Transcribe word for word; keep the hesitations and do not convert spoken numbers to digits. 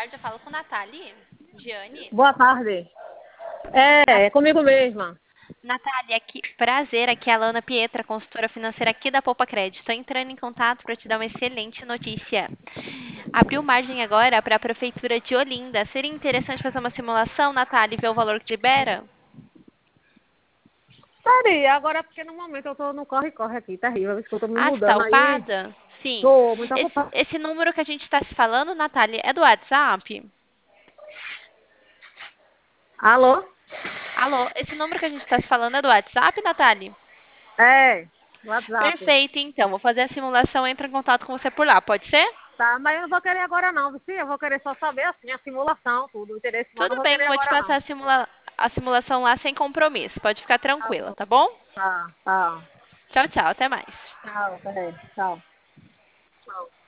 tarde, eu falo com Natália. Giane. Boa tarde. É, é comigo mesma. Natália, aqui, prazer, aqui é a Lana Pietra, consultora financeira aqui da Poupa Crédito. Estou entrando em contato para te dar uma excelente notícia. Abriu margem agora para a Prefeitura de Olinda. Seria interessante fazer uma simulação, Natália, e ver o valor que libera? Seria, agora porque no momento eu tô no corre-corre aqui, terrível, isso que eu tô me Ah, você está mudando aí. ocupada? Sim. Tô muito Esse, ocupada. esse número que a gente está se falando, Natália, é do WhatsApp? Alô? Alô, esse número que a gente está se falando é do WhatsApp, Natália? É, WhatsApp. Perfeito, então. Vou fazer a simulação e entro em contato com você por lá, pode ser? Tá, mas eu não vou querer agora não, viu? Sim, eu vou querer só saber assim, a simulação, tudo, o interesse, mas não Tudo vou bem, querer vou te agora passar não. a, simula- a simulação lá sem compromisso. Pode ficar Tá tranquila, bom. tá bom? Tá, tá. Tchau, tchau. Até mais. Tchau, até. Tchau. Tchau.